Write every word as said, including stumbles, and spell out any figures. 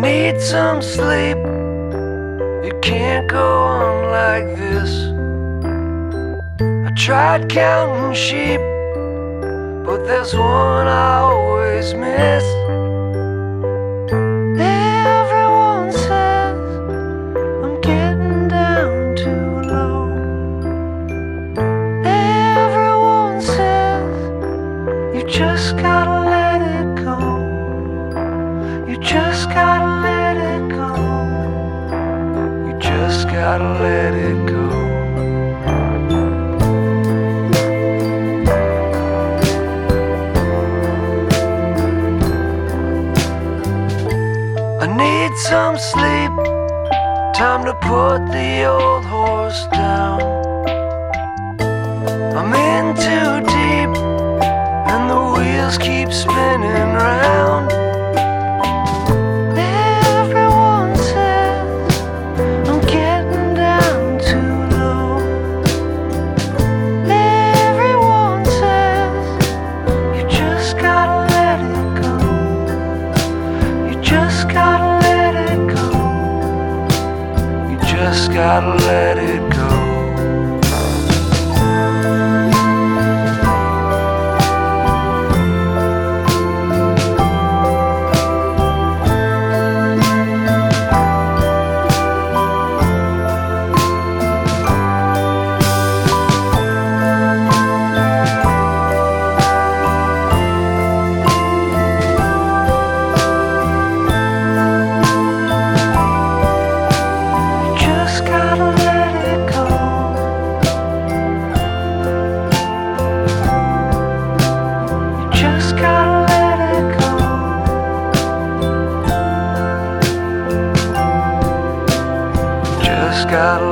need some sleep. It can't go on like this. I tried counting sheep, but there's one I always miss. Everyone says I'm getting down too low. Everyone says you just gotta let it go. You just gotta let it go. You just gotta let it go. I need some sleep, time to put the old horse down. I'm in too deep, and the wheels keep spinning round. Everyone says I'm getting down too low. Everyone says you just gotta let it go. You just gotta let it go. You just gotta let it go. Gotta